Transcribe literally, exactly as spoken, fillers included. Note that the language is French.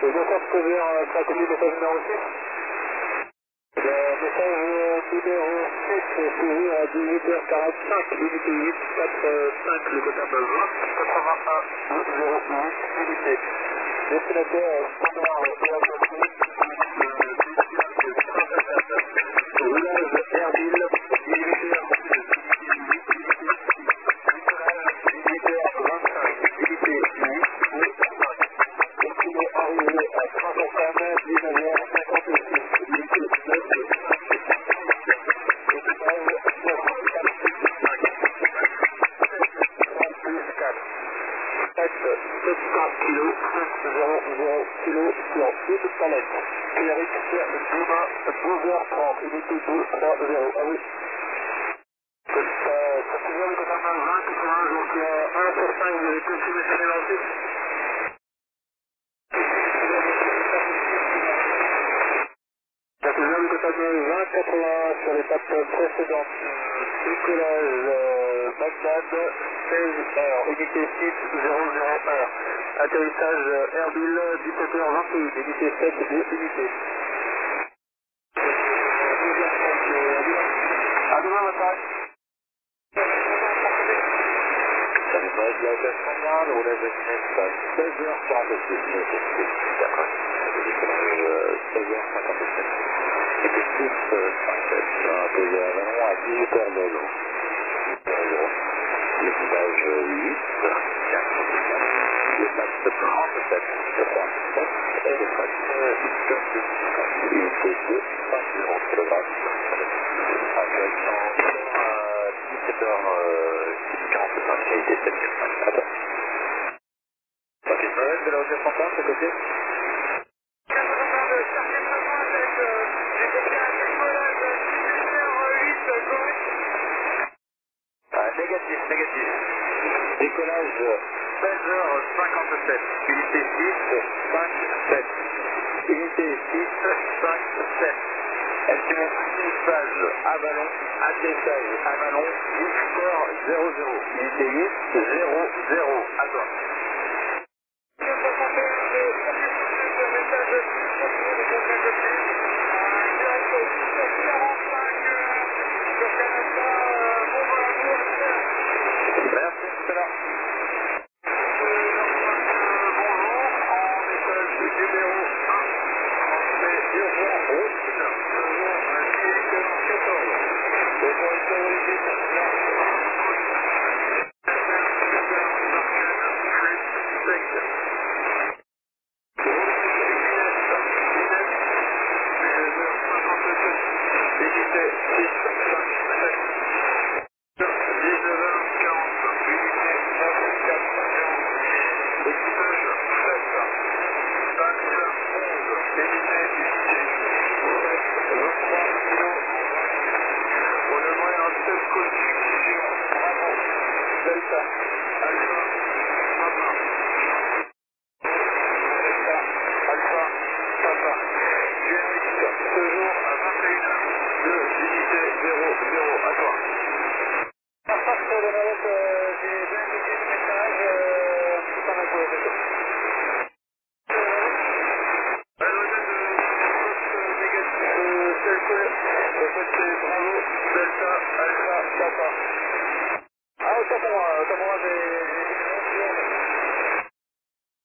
Et message couvert, ça a copié message numéro six. Le message numéro six est couvert à dix-huit heures quarante-cinq, unité huit quatre cinq, le comptable vingt quatre-vingt-un zéro huit, unité. Destinataire standard et attentif, roulage Erbil, dix-huit heures dix-huit heures vingt-cinq, unité huit huit cinq. Estimé arrivé à Saint-Antoine, dix-neuf heures cinquante-six, unité neuf cinq. Équipage soixante-quatre plus quatre. sept cents kilos, zéro zéro kilos sur une palette. Cléric, demain, douze heures trente, unité deux trois zéro. Ah oui. Ça couvert le total vingt quatre-vingts, donc un sur cinq, vous avez confirmé sur les lancers. Ça couvert le total vingt quatre-vingts sur l'étape précédente. Décollage euh, Bagdad, seize heures, unité six zéro zéro heure. Atterrissage euh, Erbil, dix-sept heures vingt et un, unité sept, deux unités. À demain matin. Ça me paraît de la classe standard, le roulage d'Agnès, seize heures quarante-six, d'accord. seize heures cinquante-sept. C'était six trente-sept, posé à Valon à dix-huit heures de l'eau. L'équipage huit, quatre, l'étape trente-sept, trente-sept, et le fret unité deux, cinq zéro kilogrammes. Actuellement, à dix-sept heures quarante-cinq, unité sept quatre cinq. Attends. Ok, je me laisse de la hauteur cinquante, c'est côté. Ah, négatif, négatif. Décollage seize heures cinquante-sept, unité six cinq sept. Unité six cinq sept. Estimé atterrissage à Vallon, atterrissage à Vallon, Victor zéro zéro. Unité huit zéro zéro. À toi.